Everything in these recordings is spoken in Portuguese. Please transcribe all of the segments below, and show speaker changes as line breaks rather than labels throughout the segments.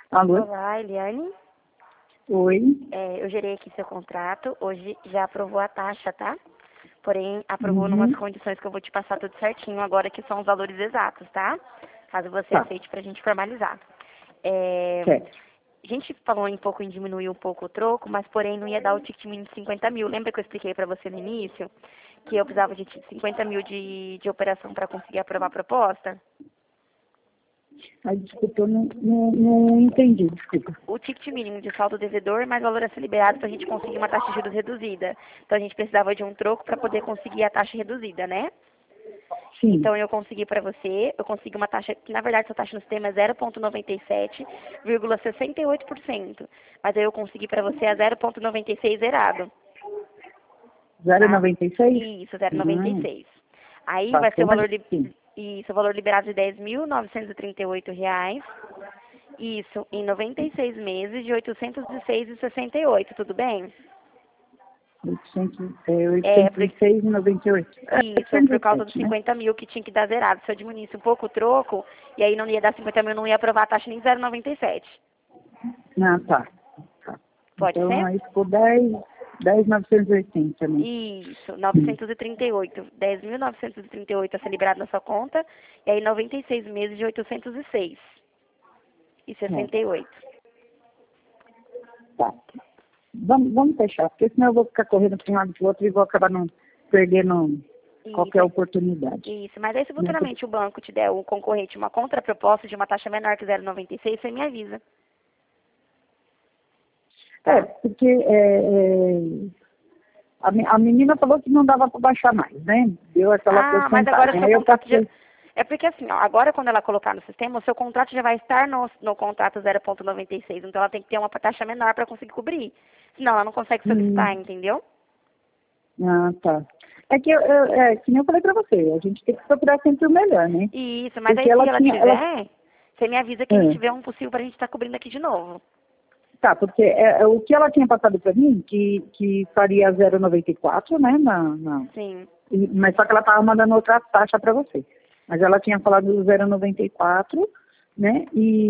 Alô?
Olá, Eliane.
Oi?
Eu gerei aqui seu contrato. Hoje já aprovou a taxa, tá? Porém, aprovou numas
Uhum.
condições que eu vou te passar tudo certinho agora, que são os valores exatos, tá? Caso você
Tá,
aceite pra gente formalizar. É,
certo.
a gente falou em pouco em diminuir um pouco o troco, mas porém não ia dar o ticket mínimo de 50 mil. Lembra que eu expliquei pra você no início que eu precisava de 50 mil de operação para conseguir aprovar a proposta?
Ai, desculpa, eu não entendi, desculpa.
O ticket mínimo de saldo devedor mais valor a ser liberado para a gente conseguir uma taxa de juros reduzida. Então a gente precisava de um troco para poder conseguir a taxa reduzida, né?
Sim,
Então eu consegui para você, eu consegui uma taxa, que na verdade essa taxa no sistema é 0,97,68%. Mas aí eu consegui para você a 0,96 zerado, tá?
0,96?
Isso, 0,96. Aí vai ser o
Bastante,
valor,
sim.
isso, o valor liberado de R$ 10.938. Isso, em 96 meses de 806,68, tudo bem?
800,
É,
806,98.
isso, por causa dos
807, né?
50 mil que tinha que dar zerado. Se eu diminuísse um pouco o troco, e aí não ia dar 50 mil, não ia aprovar a taxa nem 0,97.
Ah, tá. Tá.
Pode
Então,
ser?
aí ficou 10,980, né?
Isso, 938. 10.938 a ser liberado na sua conta, e aí 96 meses de 806,68.
Tá. Vamos fechar, porque senão eu vou ficar correndo para um lado e para o outro e vou acabar não perdendo qualquer
Isso,
oportunidade.
isso. Mas aí se
Né?
futuramente o banco te der o concorrente uma contraproposta de uma taxa menor que 0,96, você me avisa, tá?
Porque a menina falou que não dava para baixar mais, né? Deu aquela
Ah, mas agora
porcentagem.
seu
Aí eu
contrato já...
passei.
É porque assim, ó, agora quando ela colocar no sistema, o seu contrato já vai estar no contrato 0,96. Então ela tem que ter uma taxa menor para conseguir cobrir. Senão ela não consegue solicitar,
Hum,
entendeu?
tá. É que, que nem eu falei para você, a gente tem que procurar sempre o melhor, né?
Isso, mas
Porque
aí se
ela
ela
tinha, ela,
tiver, você me avisa que a gente
é,
vê um possível pra gente estar cobrindo aqui de novo.
tá, porque o que ela tinha passado para mim, que faria 0,94, né?
Sim.
Mas só que ela estava mandando outra taxa para você. Mas ela tinha falado do 0,94, né?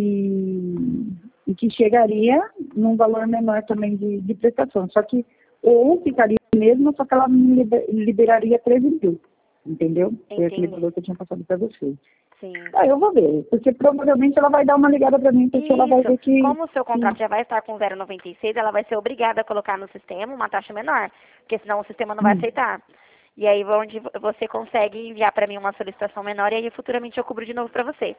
E que chegaria num valor menor também de prestação. Só que ou ficaria mesmo, só que ela me liberaria 13 mil. Entendeu? Foi aquele
Entendi.
valor que eu tinha passado para você.
Sim.
Ah, eu vou ver, porque provavelmente ela vai dar uma ligada para mim, porque ela vai
Isso.
ver que.
Como o seu contrato já vai estar com 0,96, ela vai ser obrigada a colocar no sistema uma taxa menor, porque senão o sistema não vai
Hum.
aceitar. E aí onde você consegue enviar para mim uma solicitação menor e aí futuramente eu cubro de novo para você.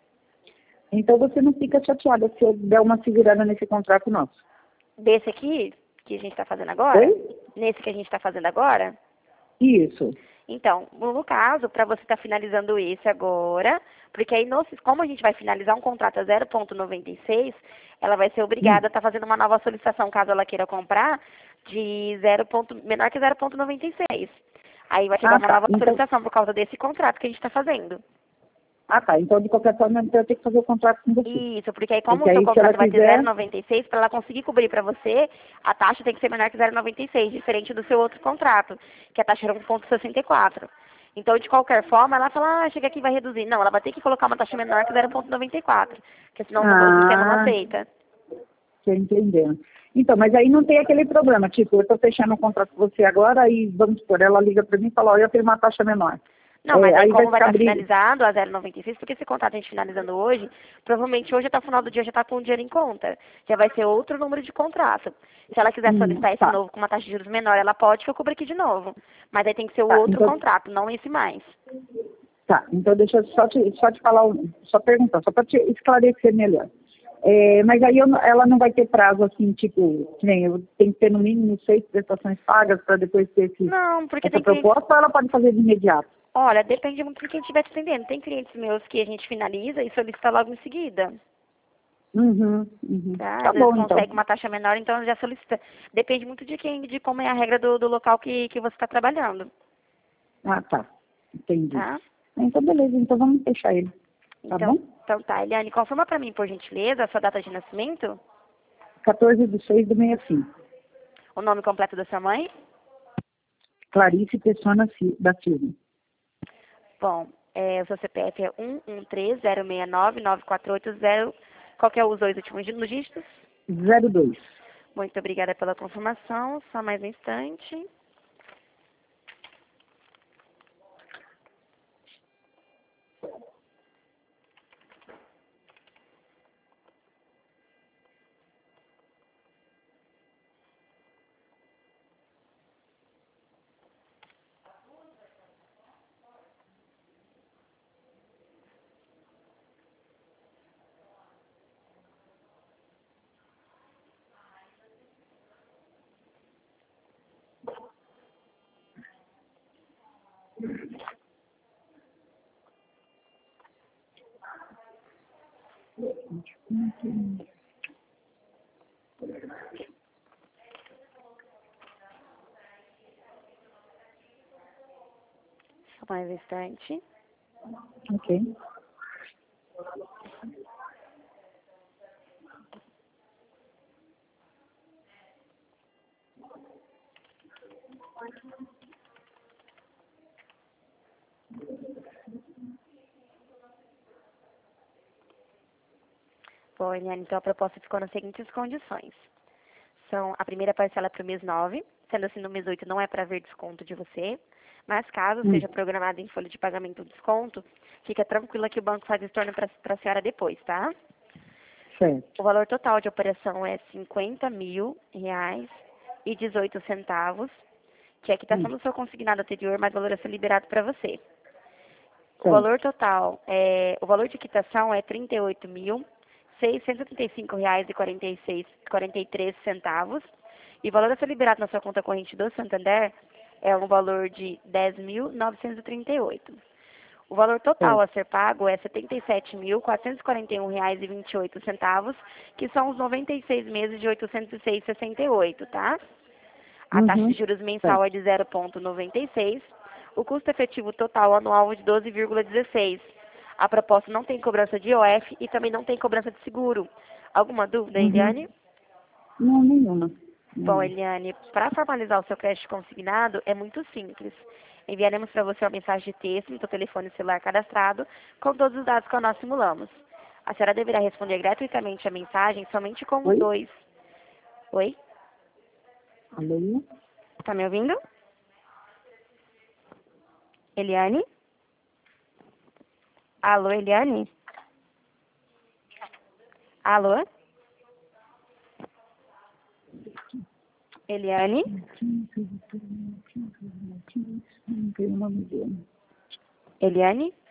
Então você não fica chateada se eu der uma segurada nesse contrato nosso.
Desse aqui, que a gente está fazendo agora,
Oi?
nesse que a gente está fazendo agora,
Isso.
então, no caso, para você estar finalizando esse agora, porque aí, como a gente vai finalizar um contrato a 0,96, ela vai ser
Hum.
obrigada a estar fazendo uma nova solicitação, caso ela queira comprar, de menor que 0,96. Aí vai chegar
Ah,
uma
tá.
nova
Então,
solicitação por causa desse contrato que a gente está fazendo.
tá. Então, de qualquer forma, então, eu tenho que fazer o contrato com você.
Isso, porque aí como
Porque
o seu
aí, se ela
contrato vai ter
quiser,
0,96, para ela conseguir cobrir para você, a taxa tem que ser menor que 0,96, diferente do seu outro contrato, que a taxa era 1,64. Então, de qualquer forma, ela fala, chega aqui e vai reduzir. Não, ela vai ter que colocar uma taxa menor que 0,94, porque senão o sistema não
ah,
aceita.
tô entendendo. Então, mas aí não tem aquele problema, tipo, eu estou fechando um contrato com você agora, e vamos supor, ela liga para mim e fala, ó, eu tenho uma taxa menor.
Não, mas aí
Aí vai
como vai
ficar
estar
briga.
finalizado a 0,96, porque esse contrato a gente finalizando hoje, provavelmente hoje até o final do dia já está com o dinheiro em conta. Já vai ser outro número de contrato. Se ela quiser solicitar esse
Tá,
novo com uma taxa de juros menor, ela pode que eu cubra aqui de novo. Mas aí tem que ser o
tá.
outro
Então,
contrato, não esse mais.
tá. Então deixa eu só te falar, só perguntar, só para te esclarecer melhor. Mas aí ela não vai ter prazo assim, tipo, que nem eu tenho que ter no mínimo 6 prestações pagas para depois ter
Não, porque
essa
tem clientes.
proposta, ou ela pode fazer de imediato?
Olha, depende muito de quem estiver te atendendo. Tem clientes meus que a gente finaliza e solicita logo em seguida.
Uhum, uhum.
Tá?
Tá
Às vezes
bom, então.
consegue uma taxa menor, então já solicita. Depende muito de quem, de como é a regra do local que você está trabalhando.
Ah, tá. Entendi.
Tá?
Então, beleza. Então, vamos fechar ele. Tá bom?
Então tá, Eliane, confirma pra mim, por gentileza, a sua data de nascimento,
14/6/65.
o nome completo da sua mãe.
Clarice Persona da Silva.
Bom, o seu CPF é 1130699480. Qual que é os 2 últimos dígitos?
02.
Muito obrigada pela confirmação. Só mais um instante. Só mais um instante.
Ok.
Bom, Eliane, então a proposta ficou nas seguintes condições. São a primeira parcela para o mês 9, sendo assim no mês 8 não é para haver desconto de você, mas caso seja programado em folha de pagamento o desconto, fica tranquila que o banco faz estorno para a senhora depois, tá?
Certo.
O valor total de operação é R$ 50.000,18, que é a quitação do seu consignado anterior, mais valor a ser liberado para você. O valor total, o valor de quitação é R$ 38.635,43, e o valor a ser liberado na sua conta corrente do Santander é um valor de R$ 10.938. O valor total a ser pago é R$ 77.441,28, que são os 96 meses de R$ 806,68, tá? A taxa de juros mensal é de 0,96. O custo efetivo total anual é de 12,16. A proposta não tem cobrança de IOF e também não tem cobrança de seguro. Alguma dúvida, Eliane?
Não, nenhuma.
Bom, Eliane, para formalizar o seu crédito consignado é muito simples. Enviaremos para você uma mensagem de texto no seu telefone celular cadastrado com todos os dados que nós simulamos. A senhora deverá responder gratuitamente a mensagem somente com os
Oi?
dois. Oi?
Alô?
Tá me ouvindo? Eliane? Alô, Eliane? Alô? Eliane?
Não tem o nome dele.
Eliane?